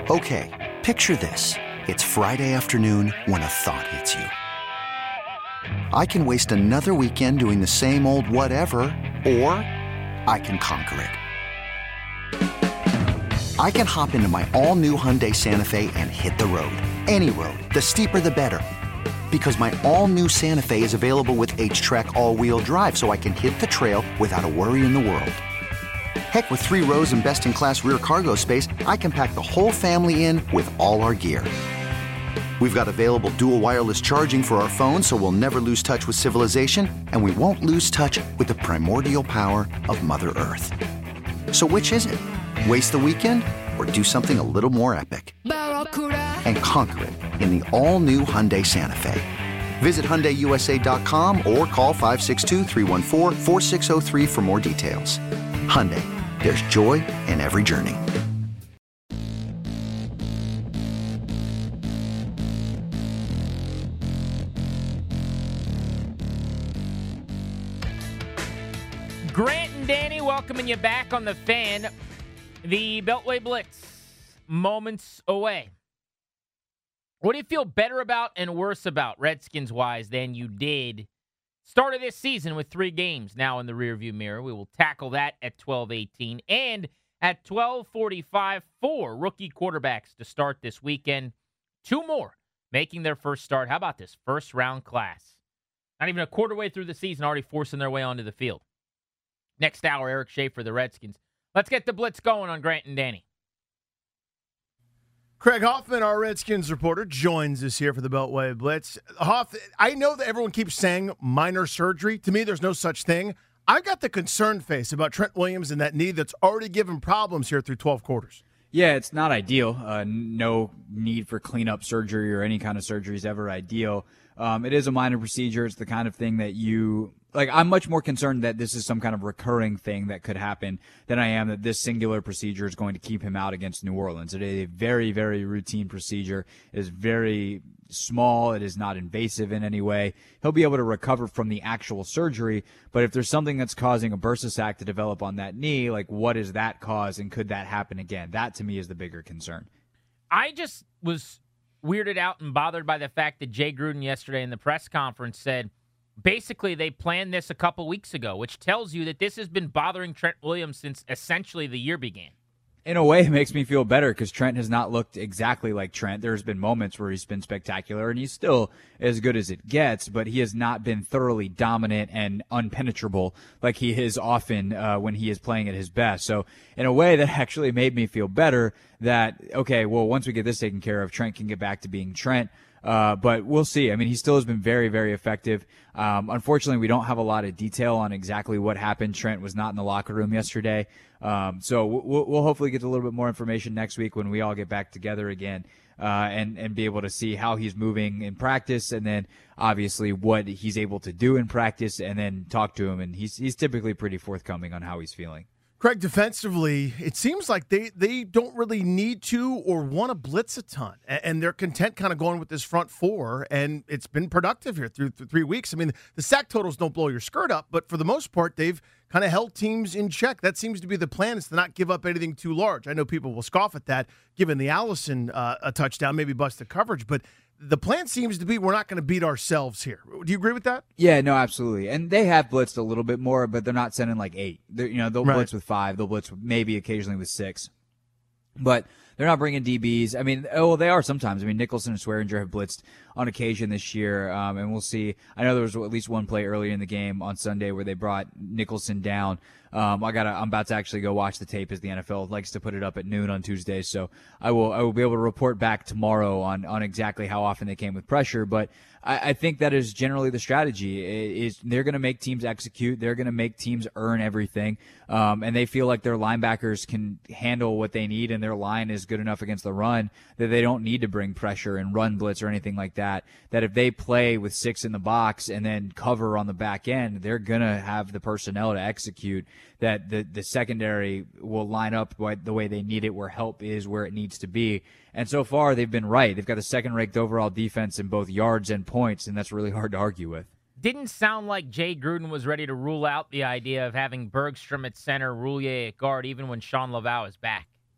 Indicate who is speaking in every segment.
Speaker 1: Okay, picture this. It's Friday afternoon when a thought hits you. I can waste another weekend doing the same old whatever, or I can conquer it. I can hop into my all-new Hyundai Santa Fe and hit the road. Any road. The steeper, the better. Because my all-new Santa Fe is available with H-Track all-wheel drive, so I can hit the trail without a worry in the world. Heck, with 3 rows and best-in-class rear cargo space, I can pack the whole family in with all our gear. We've got available dual wireless charging for our phones, so we'll never lose touch with civilization, and we won't lose touch with the primordial power of Mother Earth. So which is it? Waste the weekend or do something a little more epic? And conquer it in the all-new Hyundai Santa Fe. Visit HyundaiUSA.com or call 562-314-4603 for more details. Hyundai, there's joy in every journey.
Speaker 2: Grant and Danny welcoming you back on the Fan. The Beltway Blitz, moments away. What do you feel better about and worse about, Redskins-wise, than you did start of this season with 3 games now in the rearview mirror? We will tackle that at 12:18. And at 12:45, 4 rookie quarterbacks to start this weekend. 2 more making their first start. How about this first-round class? Not even a quarter way through the season, already forcing their way onto the field. Next hour, Eric Schaefer, the Redskins. Let's get the Blitz going on Grant and Danny.
Speaker 3: Craig Hoffman, our Redskins reporter, joins us here for the Beltway Blitz. Hoff, I know that everyone keeps saying minor surgery. To me, there's no such thing. I've got the concerned face about Trent Williams and that knee that's already given problems here through 12 quarters.
Speaker 4: Yeah, it's not ideal. No need for cleanup surgery or any kind of surgery is ever ideal. It is a minor procedure. It's the kind of thing that I'm much more concerned that this is some kind of recurring thing that could happen than I am that this singular procedure is going to keep him out against New Orleans. It is a very, very routine procedure. It is very small. It is not invasive in any way. He'll be able to recover from the actual surgery, but if there's something that's causing a bursa sac to develop on that knee, like what is that cause and could that happen again? That to me is the bigger concern.
Speaker 2: I just was weirded out and bothered by the fact that Jay Gruden yesterday in the press conference said basically they planned this a couple weeks ago, which tells you that this has been bothering Trent Williams since essentially the year began.
Speaker 4: In a way, it makes me feel better because Trent has not looked exactly like Trent. There's been moments where he's been spectacular, and he's still as good as it gets, but he has not been thoroughly dominant and unpenetrable like he is often when he is playing at his best. So in a way, that actually made me feel better that, okay, well, once we get this taken care of, Trent can get back to being Trent. But we'll see. I mean, he still has been very, very effective. Unfortunately, we don't have a lot of detail on exactly what happened. Trent was not in the locker room yesterday. So we'll hopefully get a little bit more information next week when we all get back together again, and be able to see how he's moving in practice, and then obviously what he's able to do in practice, and then talk to him. And he's typically pretty forthcoming on how he's feeling.
Speaker 3: Craig, defensively, it seems like they don't really need to or want to blitz a ton, and they're content kind of going with this front four, and it's been productive here through 3 weeks. I mean, the sack totals don't blow your skirt up, but for the most part, they've kind of held teams in check. That seems to be the plan, is to not give up anything too large. I know people will scoff at that, given the Allison a touchdown, maybe busted coverage, but the plan seems to be we're not going to beat ourselves here. Do you agree with that?
Speaker 4: Yeah, no, absolutely. And they have blitzed a little bit more, but they're not sending like 8. They'll blitz with 5. They'll blitz maybe occasionally with 6. But they're not bringing DBs. I mean, they are sometimes. I mean, Nicholson and Swearinger have blitzed on occasion this year, and we'll see. I know there was at least one play earlier in the game on Sunday where they brought Nicholson down. I'm about to actually go watch the tape, as the NFL likes to put it up at noon on Tuesdays. So I will be able to report back tomorrow on exactly how often they came with pressure. But I think that is generally the strategy. Is they're going to make teams execute. They're going to make teams earn everything. And they feel like their linebackers can handle what they need, and their line is good enough against the run that they don't need to bring pressure and run blitz or anything like that. That if they play with 6 in the box and then cover on the back end, they're going to have the personnel to execute. That the secondary will line up the way they need it, where help is where it needs to be. And so far, they've been right. They've got the second-ranked overall defense in both yards and points, and that's really hard to argue with.
Speaker 2: Didn't sound like Jay Gruden was ready to rule out the idea of having Bergstrom at center, Roulier at guard, even when Sean Laval is back.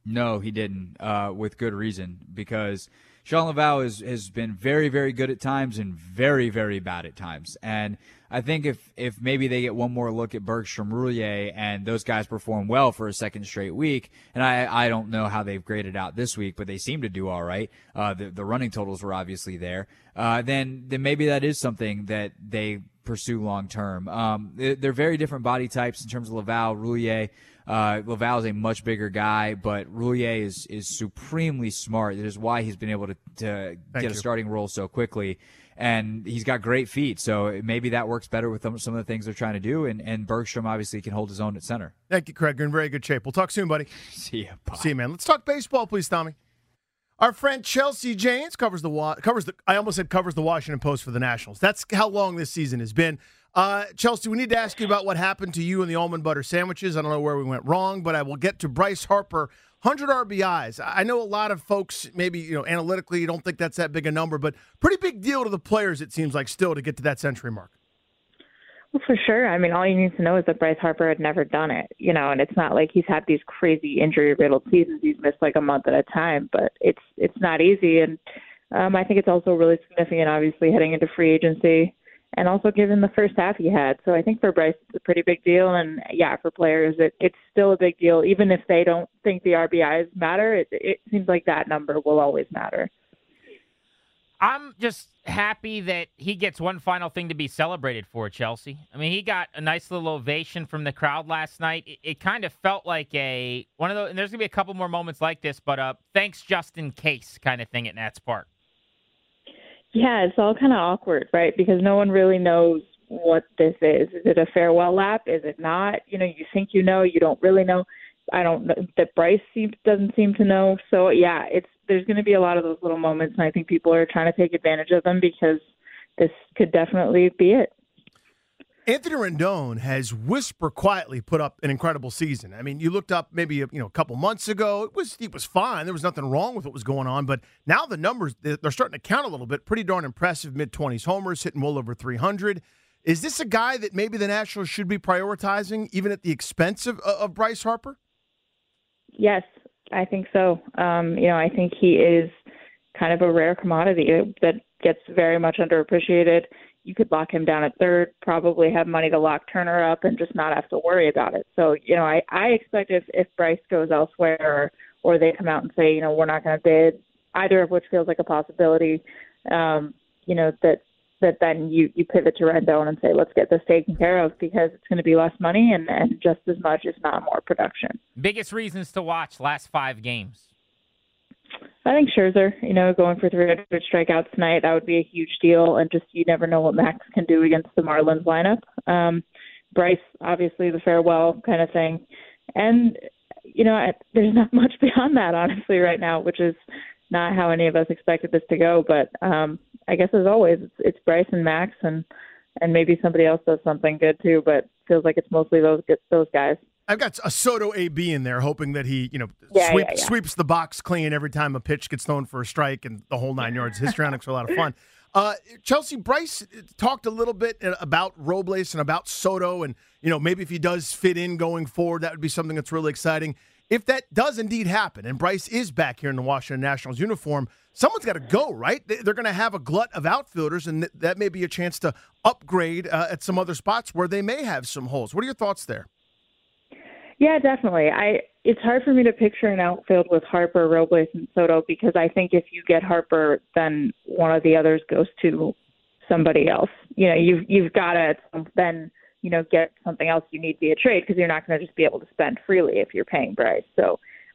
Speaker 4: No, he didn't, with good reason, because Sean Laval has been very, very good at times and very, very bad at times. And I think if maybe they get one more look at Bergstrom, Roulier, and those guys perform well for a second straight week, and I don't know how they've graded out this week, but they seem to do all right. The running totals were obviously there. Then maybe that is something that they pursue long term. They're very different body types in terms of Laval, Roulier. Laval is a much bigger guy, but Roulier is supremely smart. That is why he's been able to get a starting role so quickly. And he's got great feet, so maybe that works better with some of the things they're trying to do. And Bergstrom obviously can hold his own at center.
Speaker 3: Thank you, Craig. You're in very good shape. We'll talk soon, buddy.
Speaker 4: See ya. Bye.
Speaker 3: See you, man. Let's talk baseball, please, Tommy. Our friend Chelsea Janes covers the Washington Post for the Nationals. That's how long this season has been. Chelsea, we need to ask you about what happened to you and the almond butter sandwiches. I don't know where we went wrong, but I will get to Bryce Harper. 100 RBIs. I know a lot of folks maybe, analytically you don't think that's that big a number, but pretty big deal to the players, it seems like, still to get to that century mark.
Speaker 5: Well, for sure. I mean, all you need to know is that Bryce Harper had never done it, and it's not like he's had these crazy injury-riddled seasons. He's missed like a month at a time, but it's not easy. And I think it's also really significant, obviously, heading into free agency and also given the first half he had. So I think for Bryce, it's a pretty big deal. And, yeah, for players, it's still a big deal. Even if they don't think the RBIs matter, it seems like that number will always matter.
Speaker 2: I'm just happy that he gets one final thing to be celebrated for, Chelsea. I mean, he got a nice little ovation from the crowd last night. It kind of felt like one of those, and there's going to be a couple more moments like this, but thanks just in case kind of thing at Nats Park.
Speaker 5: Yeah, it's all kind of awkward, right? Because no one really knows what this is. Is it a farewell lap? Is it not? You think you don't really know. I don't know that Bryce doesn't seem to know. So, yeah, there's going to be a lot of those little moments, and I think people are trying to take advantage of them because this could definitely be it.
Speaker 3: Anthony Rendon has whisper quietly put up an incredible season. I mean, you looked up maybe a couple months ago. It was fine. There was nothing wrong with what was going on. But now the numbers, they're starting to count a little bit. Pretty darn impressive, mid-20s homers, hitting well over 300. Is this a guy that maybe the Nationals should be prioritizing, even at the expense of Bryce Harper?
Speaker 5: Yes, I think so. I think he is kind of a rare commodity that gets very much underappreciated. You could lock him down at third, probably have money to lock Turner up and just not have to worry about it. So, I expect if Bryce goes elsewhere or they come out and say, we're not going to bid, either of which feels like a possibility, that then you pivot to Rendon and say, let's get this taken care of because it's going to be less money and just as much, if not more, production.
Speaker 2: Biggest reasons to watch last 5 games?
Speaker 5: I think Scherzer, going for 300 strikeouts tonight, that would be a huge deal. And just you never know what Max can do against the Marlins lineup. Bryce, obviously, the farewell kind of thing. And, there's not much beyond that, honestly, right now, which is not how any of us expected this to go. But I guess, as always, it's Bryce and Max, and maybe somebody else does something good, too. But it feels like it's mostly those guys.
Speaker 3: I've got a Soto AB in there, hoping that he, sweeps the box clean every time a pitch gets thrown for a strike and the whole 9 yards. Histrionics are a lot of fun. Chelsea, Bryce talked a little bit about Robles and about Soto, and maybe if he does fit in going forward, that would be something that's really exciting. If that does indeed happen, and Bryce is back here in the Washington Nationals uniform, someone's got to go, right? They're going to have a glut of outfielders, and that may be a chance to upgrade at some other spots where they may have some holes. What are your thoughts there?
Speaker 5: Yeah, definitely. It's hard for me to picture an outfield with Harper, Robles, and Soto because I think if you get Harper, then one of the others goes to somebody else. You've got to then get something else you need via trade because you're not going to just be able to spend freely if you're paying Bryce. So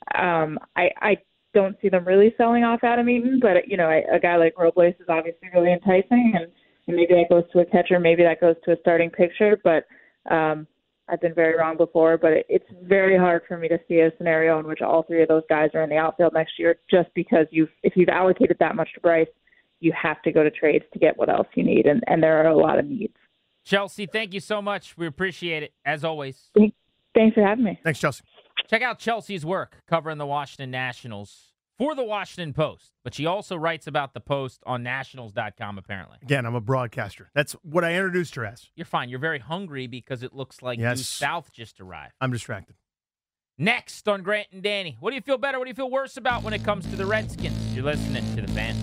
Speaker 5: I don't see them really selling off Adam Eaton, but a guy like Robles is obviously really enticing, and maybe that goes to a catcher, maybe that goes to a starting pitcher, but I've been very wrong before, but it's very hard for me to see a scenario in which all 3 of those guys are in the outfield next year just because if you've allocated that much to Bryce, you have to go to trades to get what else you need, and there are a lot of needs.
Speaker 2: Chelsea, thank you so much. We appreciate it, as always.
Speaker 5: Thanks for having me.
Speaker 3: Thanks, Chelsea.
Speaker 2: Check out Chelsea's work covering the Washington Nationals for the Washington Post, but she also writes about the Post on Nationals.com, apparently.
Speaker 3: Again, I'm a broadcaster. That's what I introduced her as.
Speaker 2: You're fine. You're very hungry because it looks like Due South just arrived.
Speaker 3: I'm distracted.
Speaker 2: Next on Grant and Danny. What do you feel better? What do you feel worse about when it comes to the Redskins? You're listening to The Fan.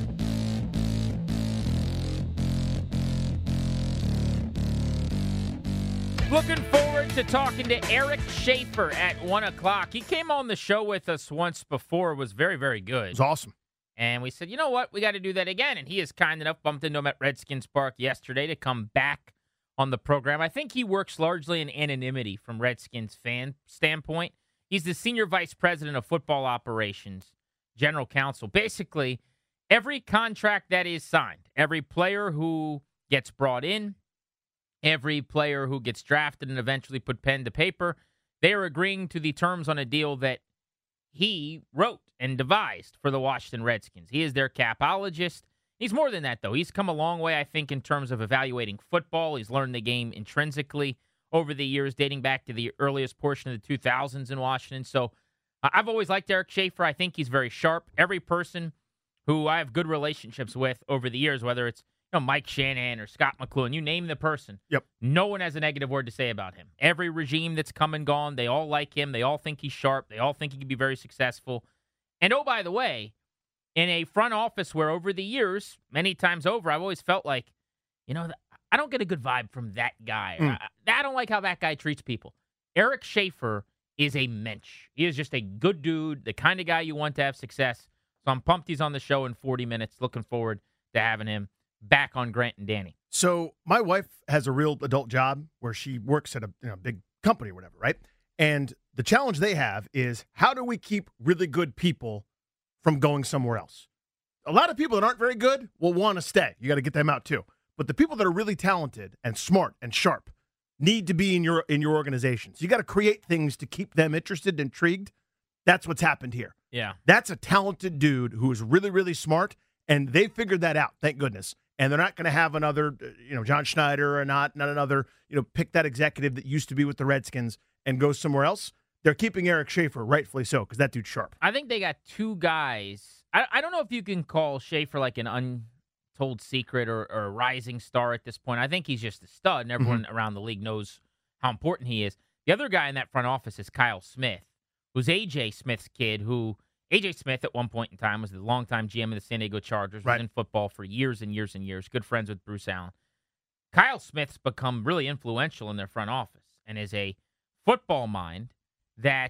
Speaker 2: Looking forward to talking to Eric Schaefer at 1 o'clock. He came on the show with us once before. It was very, very good.
Speaker 3: It was awesome.
Speaker 2: And we said, you know what? We got to do that again. And he is kind enough, bumped into him at Redskins Park yesterday to come back on the program. I think he works largely in anonymity from Redskins fan standpoint. He's the senior vice president of football operations, general counsel. Basically, every contract that is signed, every player who gets brought in, every player who gets drafted and eventually put pen to paper, they are agreeing to the terms on a deal that he wrote and devised for the Washington Redskins. He is their capologist. He's more than that, though. He's come a long way, I think, in terms of evaluating football. He's learned the game intrinsically over the years, dating back to the earliest portion of the 2000s in Washington. So I've always liked Eric Schaefer. I think he's very sharp. Every person who I have good relationships with over the years, whether it's Mike Shanahan or Scott McCloughan, you name the person.
Speaker 3: Yep.
Speaker 2: No one has a negative word to say about him. Every regime that's come and gone, they all like him. They all think he's sharp. They all think he can be very successful. And oh, by the way, in a front office where over the years, many times over, I've always felt like, I don't get a good vibe from that guy. I don't like how that guy treats people. Eric Schaefer is a mensch. He is just a good dude, the kind of guy you want to have success. So I'm pumped he's on the show in 40 minutes. Looking forward to having him back on Grant and Danny.
Speaker 3: So my wife has a real adult job where she works at a big company or whatever, right? And the challenge they have is, how do we keep really good people from going somewhere else? A lot of people that aren't very good will want to stay. You got to get them out too. But the people that are really talented and smart and sharp need to be in your organization. So you got to create things to keep them interested and intrigued. That's what's happened here.
Speaker 2: Yeah.
Speaker 3: That's a talented dude who is really, really smart, and they figured that out, thank goodness. And they're not going to have another, John Schneider or not another, pick that executive that used to be with the Redskins and go somewhere else. They're keeping Eric Schaefer, rightfully so, because that dude's sharp.
Speaker 2: I think they got two guys. I don't know if you can call Schaefer like an untold secret or a rising star at this point. I think he's just a stud, and everyone around the league knows how important he is. The other guy in that front office is Kyle Smith, who's A.J. Smith's kid, who A.J. Smith at one point in time was the longtime GM of the San Diego Chargers, was in football for years and years and years, good friends with Bruce Allen. Kyle Smith's become really influential in their front office and is a football mind that,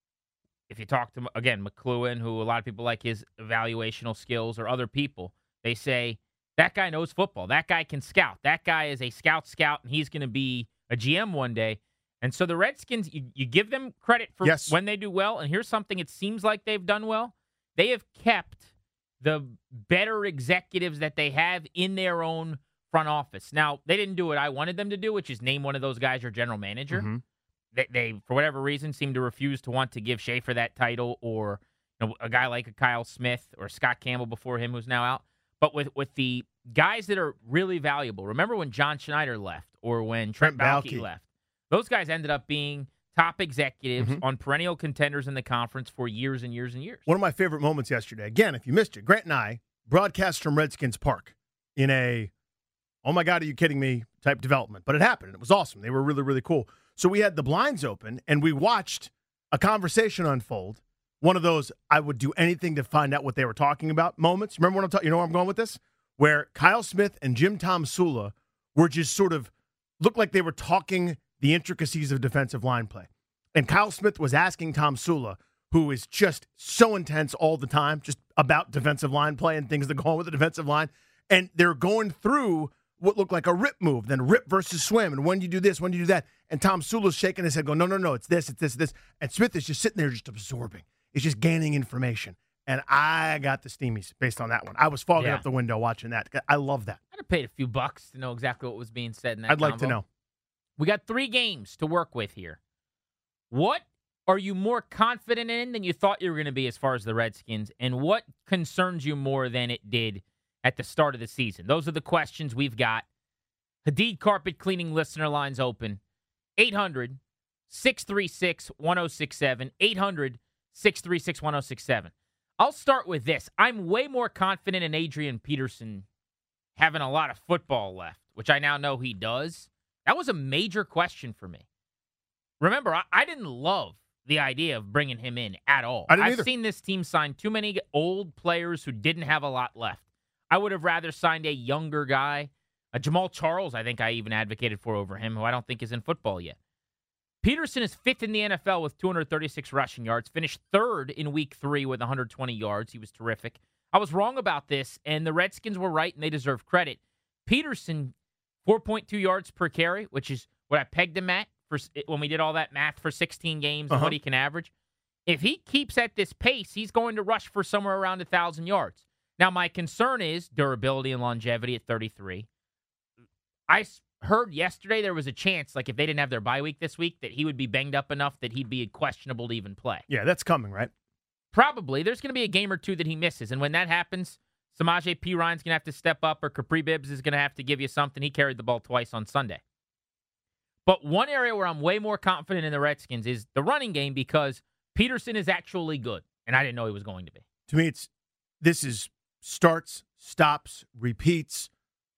Speaker 2: if you talk to, again, McCloughan, who a lot of people like his evaluational skills, or other people, they say, that guy knows football. That guy can scout. That guy is a scout, and he's going to be a GM one day. And so the Redskins, you give them credit for when they do well. And here's something it seems like they've done well. They have kept the better executives that they have in their own front office. Now, they didn't do what I wanted them to do, which is name one of those guys your general manager. Mm-hmm. They, for whatever reason, seem to refuse to want to give Schaefer that title, or a guy like a Kyle Smith or Scott Campbell before him, who's now out. But with the guys that are really valuable, remember when John Schneider left or when Trent Baalke left? Those guys ended up being top executives on perennial contenders in the conference for years and years and years.
Speaker 3: One of my favorite moments yesterday, again, if you missed it, Grant and I broadcast from Redskins Park in a, oh my God, are you kidding me, type development. But it happened. It was awesome. They were really, really cool. So we had the blinds open, and we watched a conversation unfold. One of those, I would do anything to find out what they were talking about moments. Remember what I'm talking? You know where I'm going with this? Where Kyle Smith and Jim Tom Sula were just sort of, looked like they were talking the intricacies of defensive line play. And Kyle Smith was asking Tom Sula, who is just so intense all the time, just about defensive line play and things that go on with the defensive line. And they're going through what looked like a rip move, then rip versus swim, and when do you do this, when do you do that? And Tom Sula's shaking his head, going, no, it's this. And Smith is just sitting there just absorbing. He's just gaining information. And I got the steamies based on that one. I was fogging up the window watching that. I love that.
Speaker 2: I'd have paid a few bucks to know exactly what was being said in that
Speaker 3: I'd like to know.
Speaker 2: We got 3 games to work with here. What are you more confident in than you thought you were going to be as far as the Redskins? And what concerns you more than it did at the start of the season? Those are the questions we've got. Hadid Carpet Cleaning listener lines open. 800-636-1067. 800-636-1067. I'll start with this. I'm way more confident in Adrian Peterson having a lot of football left, which I now know he does. That was a major question for me. Remember, I didn't love the idea of bringing him in at all.
Speaker 3: I didn't
Speaker 2: I've
Speaker 3: either.
Speaker 2: seen this team sign too many old players who didn't have a lot left. I would have rather signed a younger guy. Jamal Charles, I think I even advocated for over him, who I don't think is in football yet. Peterson is 5th in the NFL with 236 rushing yards, finished 3rd in week 3 with 120 yards. He was terrific. I was wrong about this, and the Redskins were right, and they deserve credit. Peterson, 4.2 yards per carry, which is what I pegged him at for when we did all that math for 16 games and what he can average. If he keeps at this pace, he's going to rush for somewhere around 1,000 yards. Now, my concern is durability and longevity at 33. I heard yesterday there was a chance, like if they didn't have their bye week this week, that he would be banged up enough that he'd be questionable to even play.
Speaker 3: Yeah, that's coming, right?
Speaker 2: Probably. There's going to be a game or two that he misses. And when that happens, Samaje Perine's going to have to step up, or Capri Bibbs is going to have to give you something. He carried the ball twice on Sunday. But one area where I'm way more confident in the Redskins is the running game, because Peterson is actually good, and I didn't know he was going to be.
Speaker 3: To me, this is starts, stops, repeats,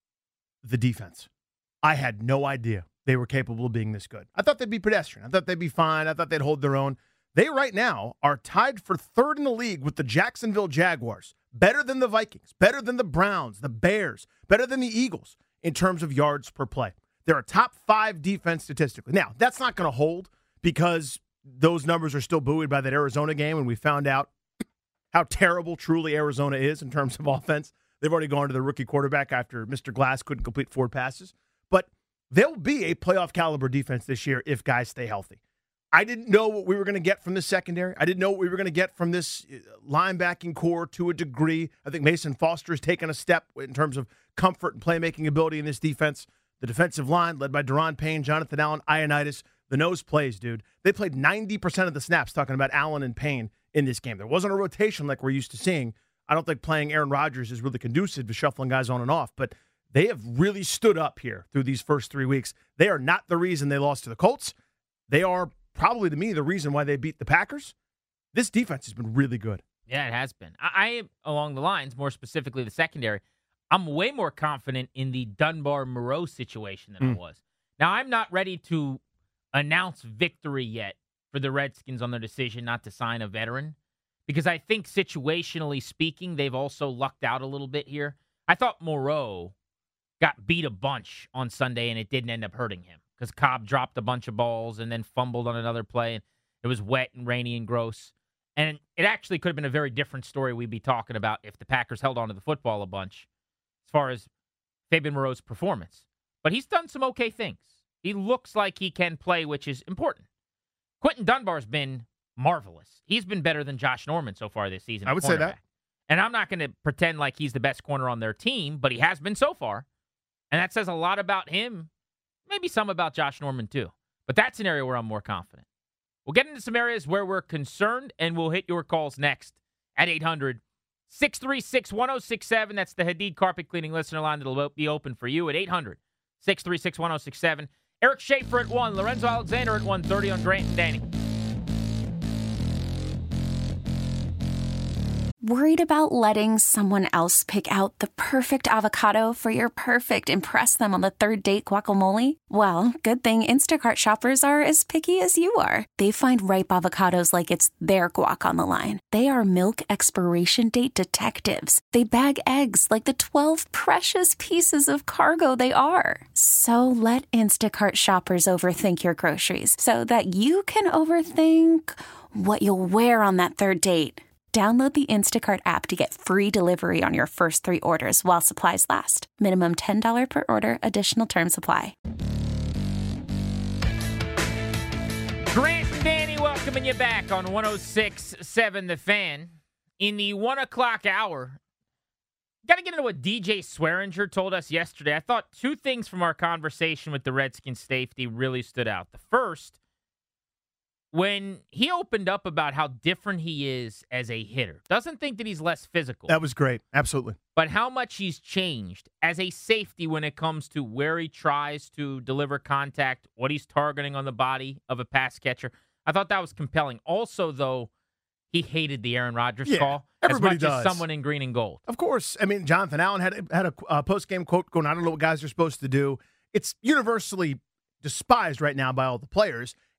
Speaker 3: the defense. I had no idea they were capable of being this good. I thought they'd be pedestrian. I thought they'd be fine. I thought they'd hold their own. They right now are tied for 3rd in the league with the Jacksonville Jaguars. Better than the Vikings, better than the Browns, the Bears, better than the Eagles in terms of yards per play. They're a top 5 defense statistically. Now, that's not going to hold because those numbers are still buoyed by that Arizona game, and we found out how terrible truly Arizona is in terms of offense. They've already gone to the rookie quarterback after Mr. Glass couldn't complete 4 passes. But they'll be a playoff caliber defense this year if guys stay healthy. I didn't know what we were going to get from this secondary. I didn't know what we were going to get from this linebacking core to a degree. I think Mason Foster has taken a step in terms of comfort and playmaking ability in this defense. The defensive line, led by Daron Payne, Jonathan Allen, Ioannidis, the nose plays, dude. They played 90% of the snaps, talking about Allen and Payne in this game. There wasn't a rotation like we're used to seeing. I don't think playing Aaron Rodgers is really conducive to shuffling guys on and off, but they have really stood up here through these first 3 weeks. They are not the reason they lost to the Colts. They are probably, to me, the reason why they beat the Packers. This defense has been really good.
Speaker 2: Yeah, it has been. I along the lines, more specifically the secondary, I'm way more confident in the Dunbar-Moreau situation than I was. Now, I'm not ready to announce victory yet for the Redskins on their decision not to sign a veteran, because I think situationally speaking, they've also lucked out a little bit here. I thought Moreau got beat a bunch on Sunday, and it didn't end up hurting him because Cobb dropped a bunch of balls and then fumbled on another play, and it was wet and rainy and gross. And it actually could have been a very different story we'd be talking about if the Packers held on to the football a bunch as far as Fabian Moreau's performance. But he's done some okay things. He looks like he can play, which is important. Quentin Dunbar's been marvelous. He's been better than Josh Norman so far this season.
Speaker 3: I would say that.
Speaker 2: And I'm not going to pretend like he's the best corner on their team, but he has been so far. And that says a lot about him, maybe some about Josh Norman too. But that's an area where I'm more confident. We'll get into some areas where we're concerned, and we'll hit your calls next at 800-636-1067. That's the Hadid Carpet Cleaning listener line that'll be open for you at 800-636-1067. Eric Schaefer at 1, Lorenzo Alexander at 1:30 on Grant and Danny.
Speaker 6: Worried about letting someone else pick out the perfect avocado for your perfect impress them on the third date guacamole? Well, good thing Instacart shoppers are as picky as you are. They find ripe avocados like it's their guac on the line. They are milk expiration date detectives. They bag eggs like the 12 precious pieces of cargo they are. So let Instacart shoppers overthink your groceries so that you can overthink what you'll wear on that third date. Download the Instacart app to get free delivery on your first 3 orders while supplies last. Minimum $10 per order. Additional terms apply.
Speaker 2: Grant and Danny welcoming you back on 106.7 The Fan. In the 1 o'clock hour, got to get into what DJ Swearinger told us yesterday. I thought 2 things from our conversation with the Redskins safety really stood out. The first, when he opened up about how different he is as a hitter. Doesn't think that he's less physical.
Speaker 3: That was great. Absolutely.
Speaker 2: But how much he's changed as a safety when it comes to where he tries to deliver contact, what he's targeting on the body of a pass catcher. I thought that was compelling. Also, though, he hated the Aaron Rodgers call
Speaker 3: everybody
Speaker 2: as much
Speaker 3: does.
Speaker 2: as someone in green and gold.
Speaker 3: Of course. I mean, Jonathan Allen had a post-game quote going, I don't know what guys are supposed to do. It's universally despised right now by all the players.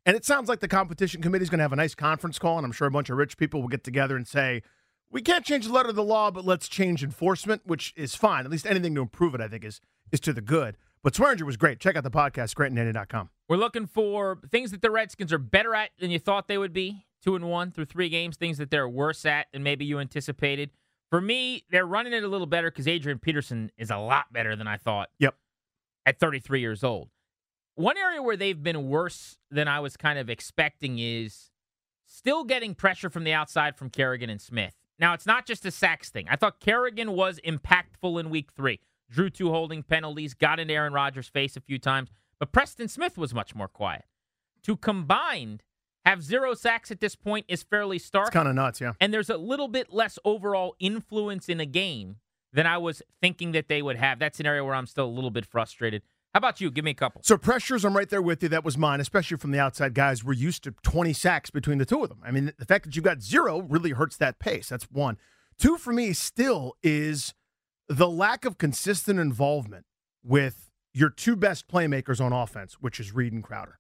Speaker 3: And it sounds like the competition committee is going to have a nice conference call, and I'm sure a bunch of rich people will get together and say, we can't change the letter of the law, but let's change enforcement, which is fine. At least anything to improve it, I think, is to the good. But Swearinger was great. Check out the podcast, GrantandDanny.com.
Speaker 2: We're looking for things that the Redskins are better at than you thought they would be, 2-1 through 3 games, things that they're worse at than maybe you anticipated. For me, they're running it a little better because Adrian Peterson is a lot better than I thought.
Speaker 3: Yep.
Speaker 2: At 33 years old. One area where they've been worse than I was kind of expecting is still getting pressure from the outside from Kerrigan and Smith. Now, it's not just a sacks thing. I thought Kerrigan was impactful in week 3. Drew 2 holding penalties, got into Aaron Rodgers' face a few times, but Preston Smith was much more quiet. To combined have 0 sacks at this point is fairly stark.
Speaker 3: It's kind of nuts, yeah.
Speaker 2: And there's a little bit less overall influence in a game than I was thinking that they would have. That's an area where I'm still a little bit frustrated. How about you? Give me a couple.
Speaker 3: So pressures, I'm right there with you. That was mine, especially from the outside guys. We're used to 20 sacks between the two of them. I mean, the fact that you've got 0 really hurts that pace. That's 1. 2 for me still is the lack of consistent involvement with your 2 best playmakers on offense, which is Reed and Crowder.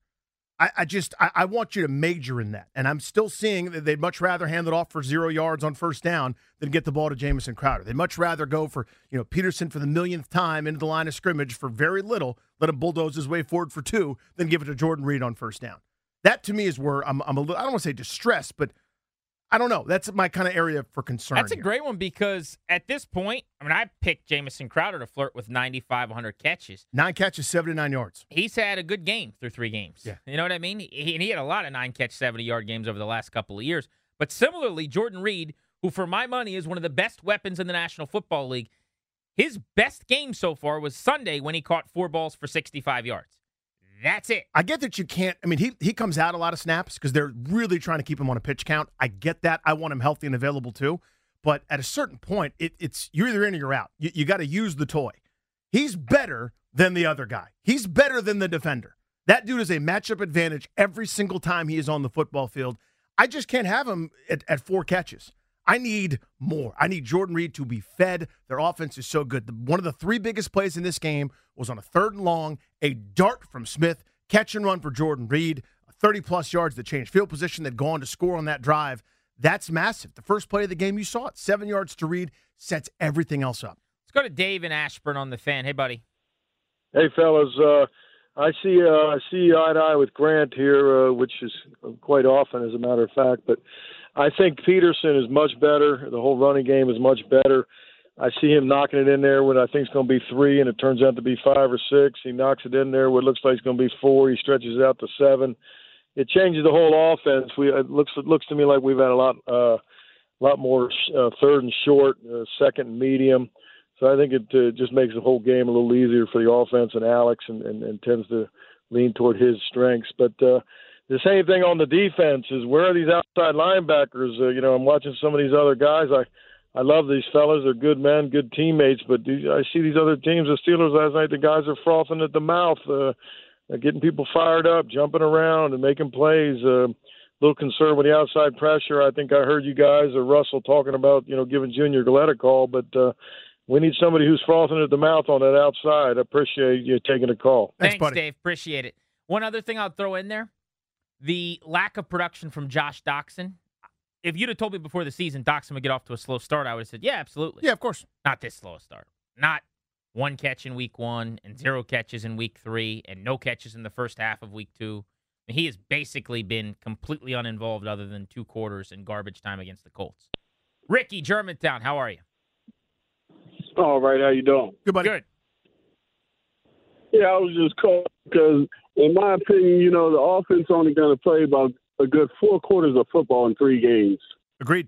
Speaker 3: I want you to major in that. And I'm still seeing that they'd much rather hand it off for 0 yards on first down than get the ball to Jamison Crowder. They'd much rather go for, Peterson for the millionth time into the line of scrimmage for very little, let him bulldoze his way forward for 2, than give it to Jordan Reed on first down. That to me is where I'm a little, I don't want to say distressed, but I don't know. That's my kind of area for concern.
Speaker 2: That's a great one because at this point, I picked Jamison Crowder to flirt with 95, 100 catches.
Speaker 3: 9 catches, 79 yards.
Speaker 2: He's had a good game through 3 games.
Speaker 3: Yeah.
Speaker 2: You know what I mean? He had a lot of 9-catch, 70-yard games over the last couple of years. But similarly, Jordan Reed, who for my money is one of the best weapons in the National Football League, his best game so far was Sunday when he caught 4 balls for 65 yards. That's it.
Speaker 3: I get that you can't. I mean, he comes out a lot of snaps because they're really trying to keep him on a pitch count. I get that. I want him healthy and available too. But at a certain point, it's you're either in or you're out. You got to use the toy. He's better than the other guy. He's better than the defender. That dude is a matchup advantage every single time he is on the football field. I just can't have him at 4 catches. I need more. I need Jordan Reed to be fed. Their offense is so good. One of the 3 biggest plays in this game was on a 3rd and long, a dart from Smith, catch and run for Jordan Reed, 30-plus yards that changed field position that go on to score on that drive. That's massive. The first play of the game, you saw it. 7 yards to Reed, sets everything else up.
Speaker 2: Let's go to Dave in Ashburn on the Fan. Hey, buddy.
Speaker 7: Hey, fellas. I see eye to eye with Grant here, which is quite often, as a matter of fact. But I think Peterson is much better. The whole running game is much better. I see him knocking it in there when I think it's going to be 3, and it turns out to be 5 or 6. He knocks it in there when it looks like it's going to be 4. He stretches it out to 7. It changes the whole offense. It looks to me like we've had a lot more 3rd and short, 2nd and medium. So I think it just makes the whole game a little easier for the offense and Alex, and tends to lean toward his strengths. But the same thing on the defense is, where are these outside linebackers? I'm watching some of these other guys. I love these fellas. They're good men, good teammates. But I see these other teams, the Steelers last night, the guys are frothing at the mouth, getting people fired up, jumping around and making plays. A little concerned with the outside pressure. I think I heard you guys or Russell talking about, giving Junior Galette a call. But we need somebody who's frothing at the mouth on that outside. I appreciate you taking a call.
Speaker 2: Thanks,
Speaker 3: buddy.
Speaker 2: Dave. Appreciate it. One other thing I'll throw in there, the lack of production from Josh Doxson. If you'd have told me before the season Doxson would get off to a slow start, I would have said, yeah, absolutely.
Speaker 3: Yeah, of course.
Speaker 2: Not this slow a start. Not 1 catch in week 1 and 0 catches in week 3 and no catches in the first half of week 2. He has basically been completely uninvolved other than 2 quarters in garbage time against the Colts. Ricky, Germantown, how are you?
Speaker 8: All right, how you doing?
Speaker 3: Good, buddy.
Speaker 2: Good.
Speaker 8: Yeah, I was just calling because, in my opinion, the offense only going to play about a good 4 quarters of football in 3 games.
Speaker 3: Agreed.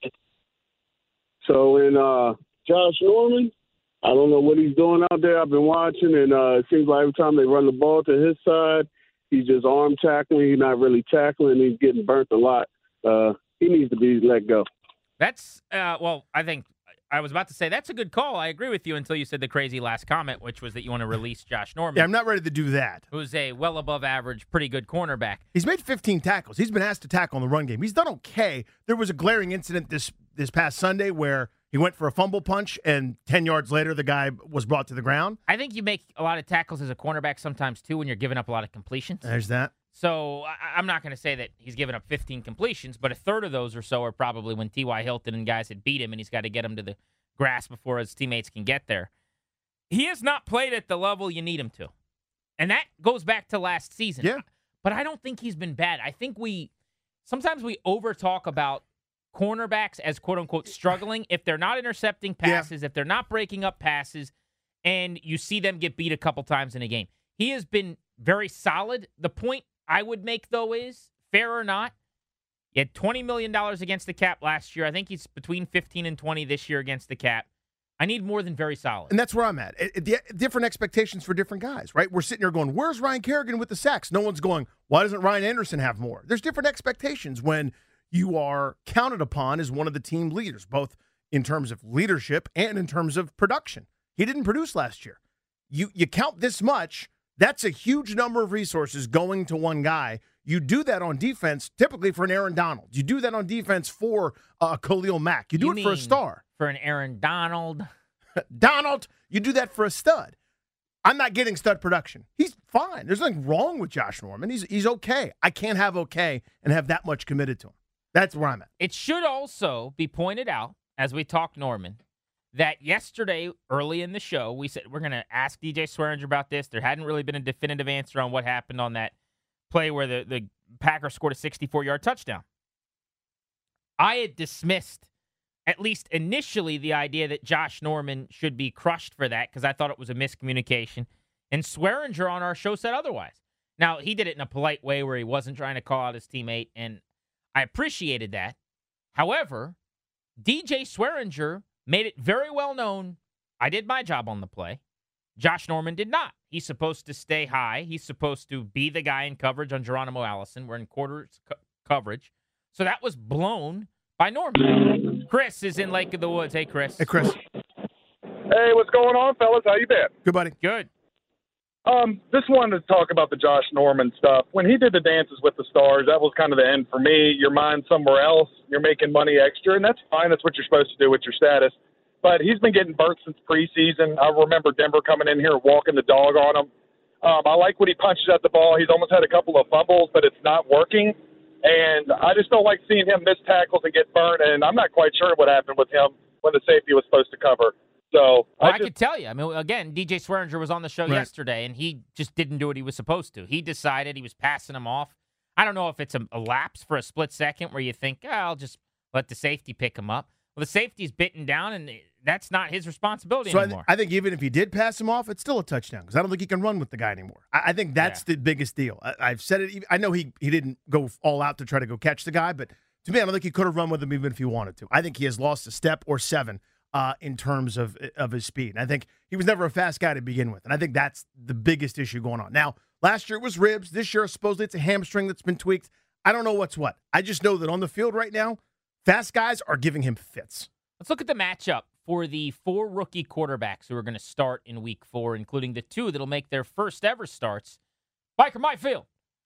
Speaker 8: So, in Josh Norman, I don't know what he's doing out there. I've been watching, and it seems like every time they run the ball to his side, he's just arm tackling. He's not really tackling. He's getting burnt a lot. He needs to be let go.
Speaker 2: That's, I think I was about to say that's a good call. I agree with you until you said the crazy last comment, which was that you want to release Josh Norman.
Speaker 3: Yeah, I'm not ready to do that.
Speaker 2: Who's a well above average, pretty good cornerback.
Speaker 3: He's made 15 tackles. He's been asked to tackle in the run game. He's done okay. There was a glaring incident this past Sunday where he went for a fumble punch, and 10 yards later, the guy was brought to the ground.
Speaker 2: I think you make a lot of tackles as a cornerback sometimes, too, when you're giving up a lot of completions.
Speaker 3: There's that.
Speaker 2: So I'm not going to say that he's given up 15 completions, but a third of those or so are probably when T.Y. Hilton and guys had beat him, and he's got to get him to the grass before his teammates can get there. He has not played at the level you need him to. And that goes back to last season.
Speaker 3: Yeah.
Speaker 2: But I don't think he's been bad. I think sometimes we over-talk about cornerbacks as quote-unquote struggling if they're not intercepting passes, if they're not breaking up passes, and you see them get beat a couple times in a game. He has been very solid. The point I would make, though, is, fair or not, he had $20 million against the cap last year. I think he's between 15 and 20 this year against the cap. I need more than very solid.
Speaker 3: And that's where I'm at. Different expectations for different guys, right? We're sitting here going, where's Ryan Kerrigan with the sacks? No one's going, why doesn't Ryan Anderson have more? There's different expectations when you are counted upon as one of the team leaders, both in terms of leadership and in terms of production. He didn't produce last year. You count this much, that's a huge number of resources going to one guy. You do that on defense, typically for an Aaron Donald. You do that on defense for Khalil Mack. You do it for a star.
Speaker 2: For an Aaron Donald.
Speaker 3: Donald, you do that for a stud. I'm not getting stud production. He's fine. There's nothing wrong with Josh Norman. He's okay. I can't have okay and have that much committed to him. That's where I'm at.
Speaker 2: It should also be pointed out, as we talk Norman, that yesterday, early in the show, we said we're going to ask DJ Swearinger about this. There hadn't really been a definitive answer on what happened on that play where the Packers scored a 64-yard touchdown. I had dismissed, at least initially, the idea that Josh Norman should be crushed for that because I thought it was a miscommunication. And Swearinger on our show said otherwise. Now, he did it in a polite way where he wasn't trying to call out his teammate, and I appreciated that. However, DJ Swearinger made it very well known I did my job on the play. Josh Norman did not. He's supposed to stay high. He's supposed to be the guy in coverage on Geronimo Allison. We're in quarters coverage. So that was blown by Norman. Chris is in Lake of the Woods. Hey, Chris.
Speaker 3: Hey, Chris.
Speaker 9: Hey, what's going on, fellas? How you been?
Speaker 3: Good, buddy.
Speaker 2: Good.
Speaker 9: Just wanted to talk about the Josh Norman stuff. When he did the Dances with the Stars, that was kind of the end for me. Your mind somewhere else. You're making money extra, and that's fine. That's what you're supposed to do with your status. But he's been getting burnt since preseason. I remember Denver coming in here walking the dog on him. I like when he punches at the ball. He's almost had a couple of fumbles, but it's not working. And I just don't like seeing him miss tackles and get burnt. And I'm not quite sure what happened with him when the safety was supposed to cover. So
Speaker 2: I could tell you. I mean, again, DJ Swearinger was on the show yesterday, and he just didn't do what he was supposed to. He decided he was passing him off. I don't know if it's a lapse for a split second where you think, I'll just let the safety pick him up. Well, the safety's bitten down, and that's not his responsibility anymore.
Speaker 3: I think even if he did pass him off, it's still a touchdown because I don't think he can run with the guy anymore. I think that's the biggest deal. I've said it. I know he didn't go all out to try to go catch the guy, but to me, I don't think he could have run with him even if he wanted to. I think he has lost a step or seven in terms of his speed. And I think he was never a fast guy to begin with, and I think that's the biggest issue going on. Now, last year it was ribs. This year, supposedly it's a hamstring that's been tweaked. I don't know what's what. I just know that on the field right now, fast guys are giving him fits.
Speaker 2: Let's look at the matchup for the 4 rookie quarterbacks who are going to start in Week 4, including the 2 that'll make their first ever starts. Baker Mayfield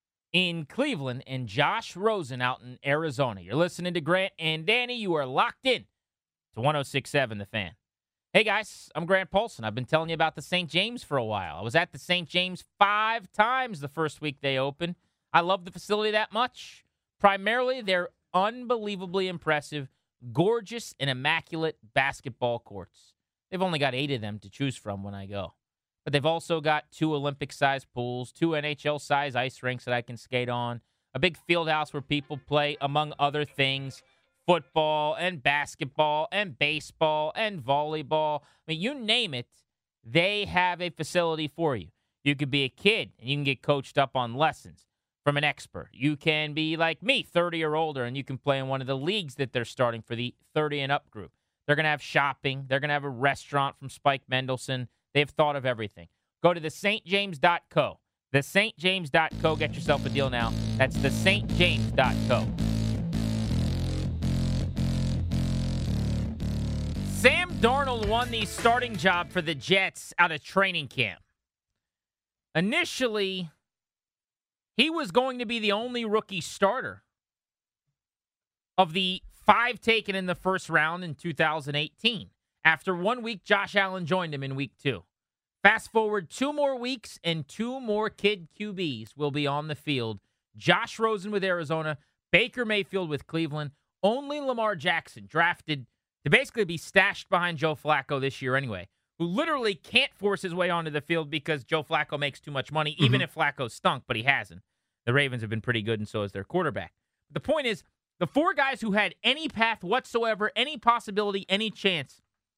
Speaker 2: in Cleveland and Josh Rosen out in Arizona. You're listening to Grant and Danny. You are locked in to 106.7 The Fan. Hey, guys, I'm Grant Paulson. I've been telling you about the St. James for a while. I was at the St. James 5 times the first week they opened. I love the facility that much. Primarily, they're unbelievably impressive, gorgeous and immaculate basketball courts. They've only got 8 of them to choose from when I go. But they've also got 2 Olympic-sized pools, 2 NHL-sized ice rinks that I can skate on, a big field house where people play, among other things, football and basketball and baseball and volleyball. I mean, you name it, they have a facility for you. You could be a kid and you can get coached up on lessons from an expert. You can be like me, 30 or older, and you can play in one of the leagues that they're starting for the 30 and up group. They're going to have shopping. They're going to have a restaurant from Spike Mendelsohn. They've thought of everything. Go to thestjames.co. Thestjames.co. Get yourself a deal now. That's thestjames.co. Sam Darnold won the starting job for the Jets out of training camp. Initially, he was going to be the only rookie starter of the 5 taken in the first round in 2018. After 1 week, Josh Allen joined him in week 2. Fast forward 2 more weeks, and 2 more kid QBs will be on the field Josh Rosen with Arizona, Baker Mayfield with Cleveland, only Lamar Jackson drafted to basically be stashed behind Joe Flacco this year anyway, who literally can't force his way onto the field because Joe Flacco makes too much money, even if Flacco stunk, but he hasn't. The Ravens have been pretty good, and so has their quarterback. But the point is, the 4 guys who had any path whatsoever, any possibility, any chance,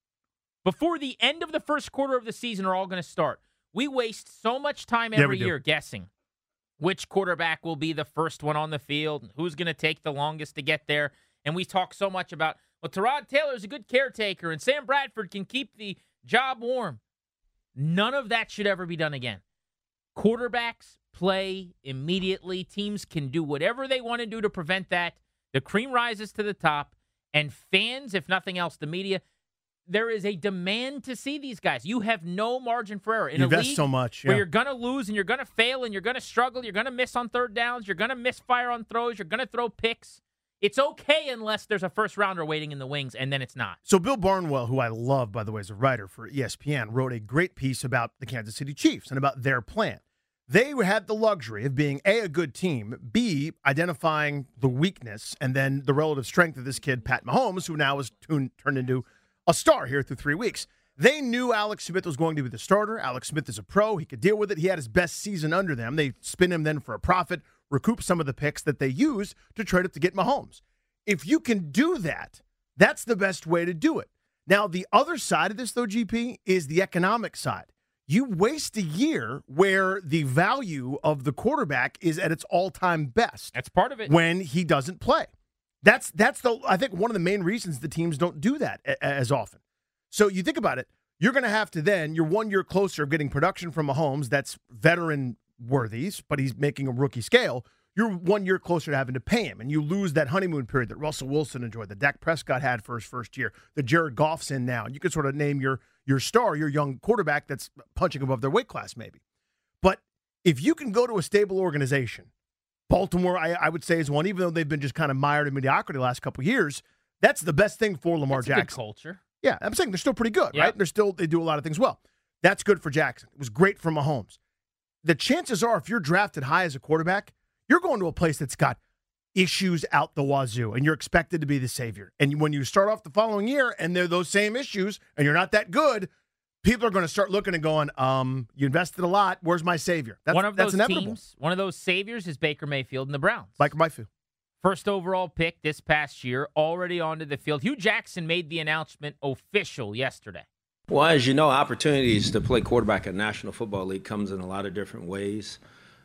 Speaker 2: before the end of the first quarter of the season are all going to start. We waste so much time every year guessing which quarterback will be the first one on the field, and who's going to take the longest to get there. And we talk so much about, well, Tyrod Taylor's a good caretaker, and Sam Bradford can keep the job warm. None of that should ever be done again. Quarterbacks play immediately. Teams can do whatever they want to do to prevent that. The cream rises to the top, and fans, if nothing else, the media, there is a demand to see these guys. You have no margin for error. In
Speaker 3: you
Speaker 2: a
Speaker 3: invest
Speaker 2: league
Speaker 3: so much,
Speaker 2: where you're going to lose and you're going to fail and you're going to struggle, you're going to miss on third downs, you're going to misfire on throws, you're going to throw picks. It's okay unless there's a first-rounder waiting in the wings, and then it's not.
Speaker 3: So Bill Barnwell, who I love, by the way, as a writer for ESPN, wrote a great piece about the Kansas City Chiefs and about their plan. They had the luxury of being, A, a good team, B, identifying the weakness and then the relative strength of this kid, Pat Mahomes, who now has turned into a star here through 3 weeks. They knew Alex Smith was going to be the starter. Alex Smith is a pro. He could deal with it. He had his best season under them. They spin him then for a profit, recoup some of the picks that they used to trade up to get Mahomes. If you can do that, that's the best way to do it. Now, the other side of this, though, GP, is the economic side. You waste a year where the value of the quarterback is at its all-time best.
Speaker 2: That's part of it.
Speaker 3: When he doesn't play. That's I think one of the main reasons the teams don't do that as often. So you think about it, you're going to have to then, you're 1 year closer of getting production from Mahomes that's veteran worthies, but he's making a rookie scale. You're 1 year closer to having to pay him, and you lose that honeymoon period that Russell Wilson enjoyed, that Dak Prescott had for his first year, that Jared Goff's in now. And you can sort of name your star, your young quarterback that's punching above their weight class maybe. But if you can go to a stable organization, Baltimore, I would say, is one, even though they've been just kind of mired in mediocrity the last couple of years. That's the best thing for Lamar Jackson.
Speaker 2: Good culture.
Speaker 3: Yeah, I'm saying they're still pretty good, right? They do a lot of things well. That's good for Jackson. It was great for Mahomes. The chances are, if you're drafted high as a quarterback, you're going to a place that's got issues out the wazoo, and you're expected to be the savior. And when you start off the following year, and they're those same issues, and you're not that good, people are going to start looking and going, you invested a lot. Where's my savior? That's inevitable.
Speaker 2: Teams, one of those saviors is Baker Mayfield and the Browns.
Speaker 3: Baker Mayfield.
Speaker 2: First overall pick this past year, already onto the field. Hugh Jackson made the announcement official yesterday.
Speaker 10: Well, as you know, opportunities to play quarterback in National Football League comes in a lot of different ways.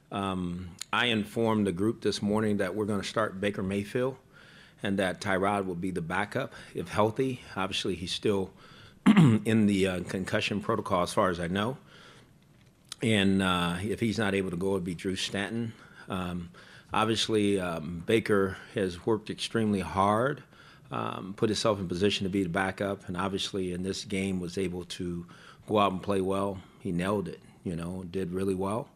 Speaker 10: I informed the group this morning that we're going to start Baker Mayfield and that Tyrod will be the backup if healthy. Obviously, he's still in the concussion protocol as far as I know. And if he's not able to go, it'd be Drew Stanton. Obviously, Baker has worked extremely hard, put himself in position to be the backup, and obviously in this game was able to go out and play well. He nailed it, did really well.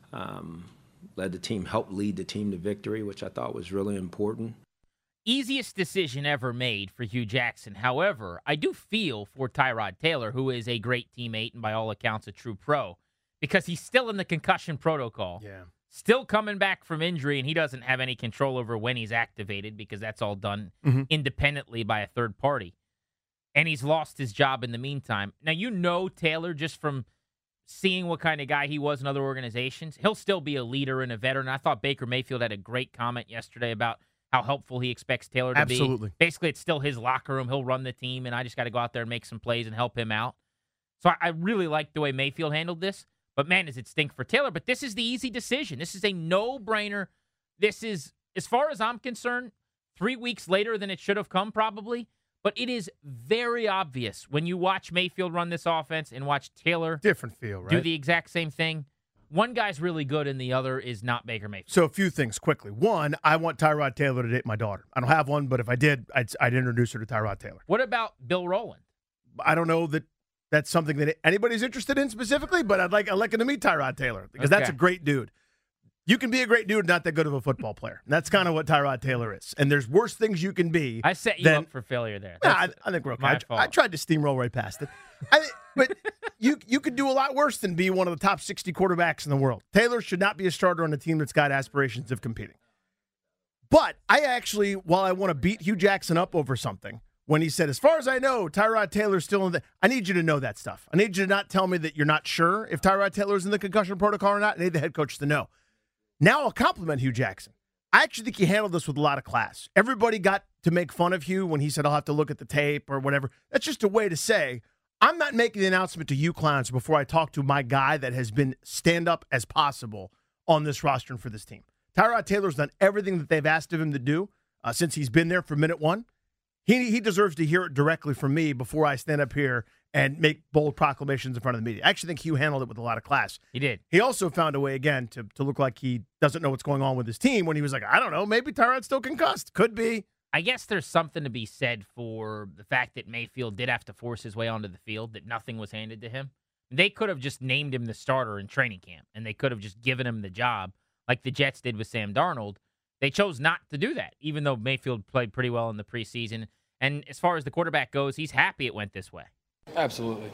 Speaker 10: Led the team, helped lead the team to victory, which I thought was really important.
Speaker 2: Easiest decision ever made for Hugh Jackson. However, I do feel for Tyrod Taylor, who is a great teammate and by all accounts a true pro, because he's still in the concussion protocol.
Speaker 3: Yeah.
Speaker 2: Still coming back from injury, and he doesn't have any control over when he's activated because that's all done independently by a third party. And he's lost his job in the meantime. Now, Taylor just from seeing what kind of guy he was in other organizations. He'll still be a leader and a veteran. I thought Baker Mayfield had a great comment yesterday about how helpful he expects Taylor to be.
Speaker 3: Absolutely.
Speaker 2: Basically, it's still his locker room. He'll run the team, and I just got to go out there and make some plays and help him out. So I really like the way Mayfield handled this. But, man, does it stink for Taylor. But this is the easy decision. This is a no-brainer. This is, as far as I'm concerned, 3 weeks later than it should have come probably. But it is very obvious when you watch Mayfield run this offense and watch Taylor
Speaker 3: different feel, right?
Speaker 2: Do the exact same thing. One guy's really good and the other is not Baker Mayfield.
Speaker 3: So a few things quickly. One, I want Tyrod Taylor to date my daughter. I don't have one, but if I did, I'd introduce her to Tyrod Taylor.
Speaker 2: What about Bill Rowland?
Speaker 3: I don't know that that's something that anybody's interested in specifically, but I'd like him to meet Tyrod Taylor because that's a great dude. You can be a great dude and not that good of a football player. And that's kind of what Tyrod Taylor is. And there's worse things you can be.
Speaker 2: I set you up for failure there.
Speaker 3: I think we're okay. I tried to steamroll right past it. But you could do a lot worse than be one of the top 60 quarterbacks in the world. Taylor should not be a starter on a team that's got aspirations of competing. But I actually, while I want to beat Hugh Jackson up over something, when he said, as far as I know, Tyrod Taylor's still in I need you to know that stuff. I need you to not tell me that you're not sure if Tyrod Taylor's in the concussion protocol or not. I need the head coach to know. Now I'll compliment Hugh Jackson. I actually think he handled this with a lot of class. Everybody got to make fun of Hugh when he said, I'll have to look at the tape or whatever. That's just a way to say, I'm not making the announcement to you clowns before I talk to my guy that has been stand-up as possible on this roster and for this team. Tyrod Taylor's done everything that they've asked of him to do since he's been there for minute one. He deserves to hear it directly from me before I stand up here and make bold proclamations in front of the media. I actually think Hugh handled it with a lot of class.
Speaker 2: He did.
Speaker 3: He also found a way, again, to look like he doesn't know what's going on with his team when he was like, I don't know, maybe Tyrod's still concussed. Could be.
Speaker 2: I guess there's something to be said for the fact that Mayfield did have to force his way onto the field, that nothing was handed to him. They could have just named him the starter in training camp, and they could have just given him the job like the Jets did with Sam Darnold. They chose not to do that, even though Mayfield played pretty well in the preseason. And as far as the quarterback goes, he's happy it went this way.
Speaker 11: Absolutely.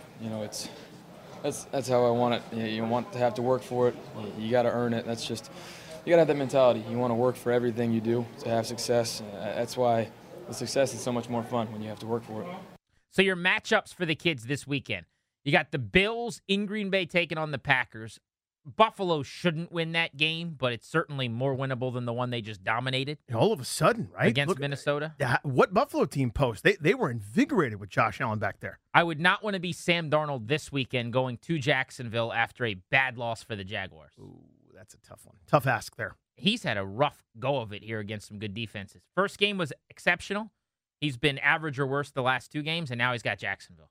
Speaker 11: That's how I want it. You want to have to work for it. You got to earn it. That's just, you got to have that mentality. You want to work for everything you do to have success. That's why the success is so much more fun when you have to work for it.
Speaker 2: So your matchups for the kids this weekend. You got the Bills in Green Bay taking on the Packers. Buffalo shouldn't win that game, but it's certainly more winnable than the one they just dominated.
Speaker 3: All of a sudden, right?
Speaker 2: Against Minnesota.
Speaker 3: What Buffalo team post? They were invigorated with Josh Allen back there.
Speaker 2: I would not want to be Sam Darnold this weekend going to Jacksonville after a bad loss for the Jaguars.
Speaker 3: Ooh, that's a tough one. Tough ask there.
Speaker 2: He's had a rough go of it here against some good defenses. First game was exceptional. He's been average or worse the last two games, and now he's got Jacksonville.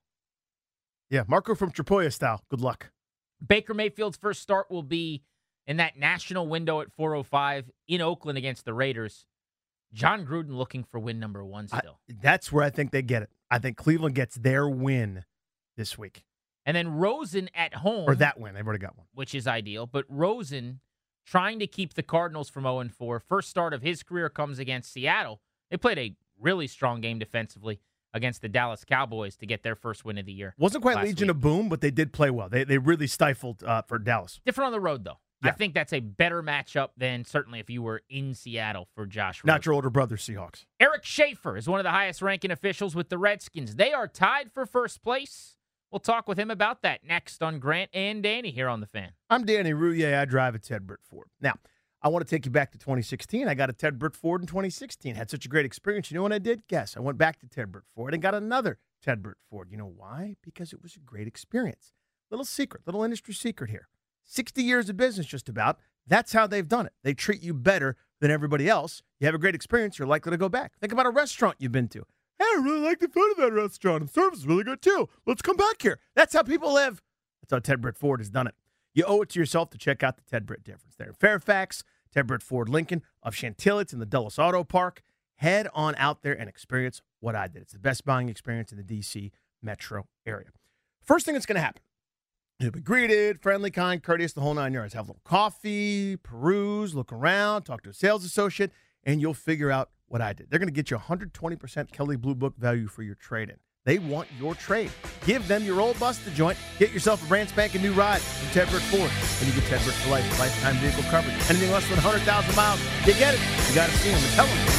Speaker 3: Yeah, Marco from Tripolia style. Good luck.
Speaker 2: Baker Mayfield's first start will be in that national window at 4:05 in Oakland against the Raiders. John Gruden looking for win number one still.
Speaker 3: That's where I think they get it. I think Cleveland gets their win this week.
Speaker 2: And then Rosen at home.
Speaker 3: Or that win. They've already got one.
Speaker 2: Which is ideal. But Rosen trying to keep the Cardinals from 0-4. First start of his career comes against Seattle. They played a really strong game defensively against the Dallas Cowboys to get their first win of the year.
Speaker 3: Wasn't quite Legion of Boom, but they did play well. They really stifled for Dallas.
Speaker 2: Different on the road, though.
Speaker 3: Yeah.
Speaker 2: I think that's a better matchup than certainly if you were in Seattle for Josh Rosen.
Speaker 3: Not your older brother, Seahawks.
Speaker 2: Eric Schaefer is one of the highest-ranking officials with the Redskins. They are tied for first place. We'll talk with him about that next on Grant and Danny here on The Fan.
Speaker 3: I'm Danny Rouillet. I drive a Ted Britt Ford. Now, I want to take you back to 2016. I got a Ted Britt Ford in 2016. Had such a great experience. You know what I did? Guess. I went back to Ted Britt Ford and got another Ted Britt Ford. You know why? Because it was a great experience. Little secret, little industry secret here. 60 years of business just about. That's how they've done it. They treat you better than everybody else. You have a great experience, you're likely to go back. Think about a restaurant you've been to. Hey, I really like the food of that restaurant. The service is really good, too. Let's come back here. That's how people live. That's how Ted Britt Ford has done it. You owe it to yourself to check out the Ted Britt difference. They're in Fairfax, Ted Britt Ford Lincoln of Chantilly. It's in the Dulles Auto Park. Head on out there and experience what I did. It's the best buying experience in the D.C. metro area. First thing that's going to happen, you'll be greeted, friendly, kind, courteous, the whole nine yards. Have a little coffee, peruse, look around, talk to a sales associate, and you'll figure out what I did. They're going to get you 120% Kelley Blue Book value for your trade-in. They want your trade. Give them your old busted joint. Get yourself a brand spanking new ride from Ted Britt Ford. And you get Ted Britt for life, lifetime vehicle coverage. Anything less than 100,000 miles, you get it. You got to see them and tell them.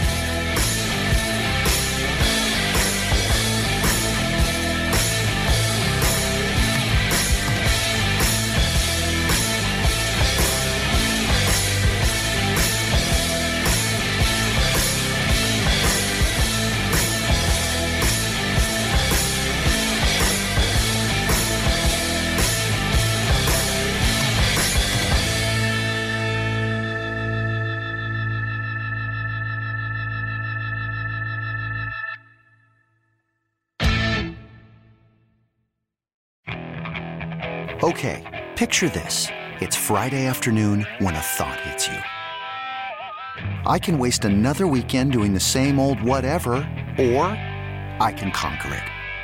Speaker 3: Okay, picture this. It's Friday afternoon when a thought hits you. I can waste another weekend doing the same old whatever, or I can conquer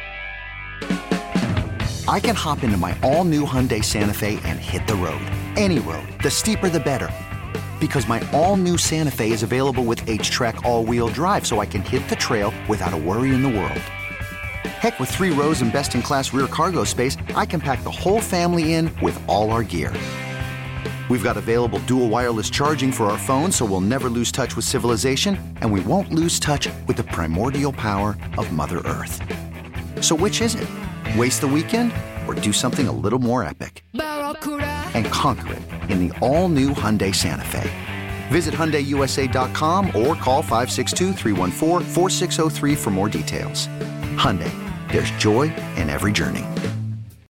Speaker 3: it. I can hop into my all-new Hyundai Santa Fe and hit the road. Any road. The steeper, the better.
Speaker 1: Because my all-new Santa Fe is available with H-Track all-wheel drive, so I can hit the trail without a worry in the world. Heck, with 3 rows and best-in-class rear cargo space, I can pack the whole family in with all our gear. We've got available dual wireless charging for our phones, so we'll never lose touch with civilization, and we won't lose touch with the primordial power of Mother Earth. So which is it? Waste the weekend or do something a little more epic? And conquer it in the all-new Hyundai Santa Fe. Visit HyundaiUSA.com or call 562-314-4603 for more details. Hyundai, there's joy in every journey.